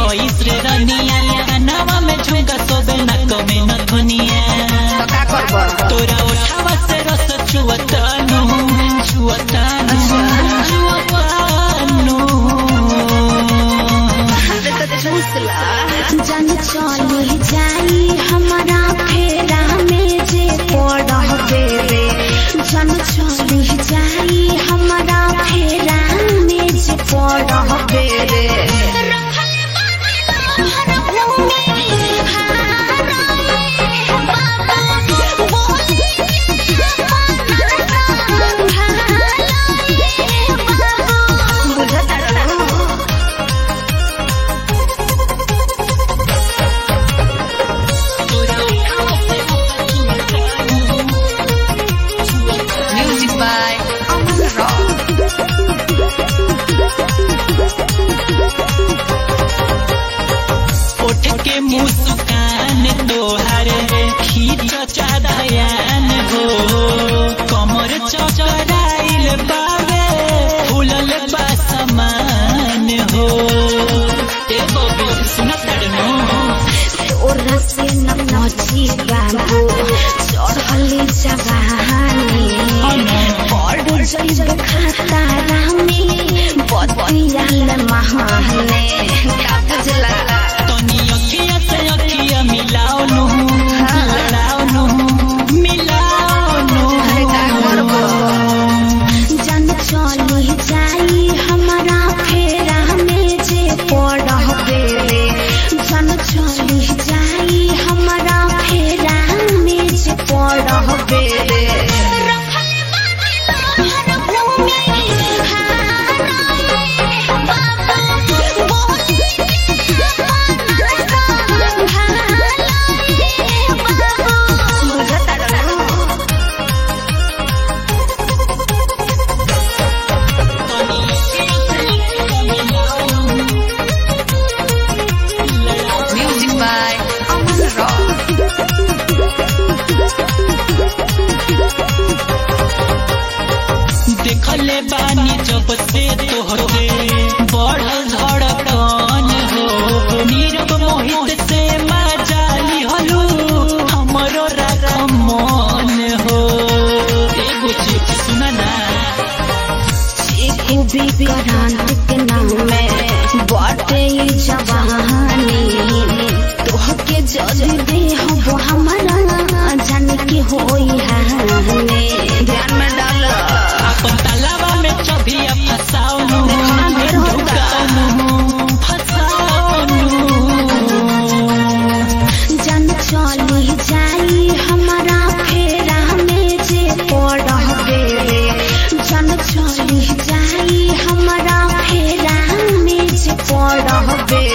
होइस रे रनिया कानवा में झुमका सोबे नक में नथुनिया तो का करबो तोरा उठावा से रस छुअतानु जन चली जाई हमारा फेरा में जे पड़बे रे जन चली जाई हमारा फेरा में जे पड़बे रे मुस्कान तोहर खींच चादयान हो कमर चौचराइल बावे फूलल बा समान हो तोरा से न पहुंची बाबू चढ़ली जवानी पड़ जइब खतरा में बतियाल महाने का बुझला तनी अखिया से अखिया मिलाओ नु लड़ाओ नु मिलाओ नु जन चली जाई हमारा फेरा में जे पड़बे रे जन चली जाई हमारा फेरा में जे पड़बे रे देखले बानी जब से तोहरे बढ़ल धड़कन हो नीरव मोहित से मजाली हलू हमरो रकमन हो एगो चीज सुना ना चीकू विक्रांत के नाम में बाटे जवानी तोहके जल्दी दे हो हमारा जान की होई हाने ध्यान में डाल अपन तालाबा में चबिया फसाओ नु जन चली जाई हमारा फेरा में जे पड़बे रे जन चली जाई हमारा फेरा में जे पड़बे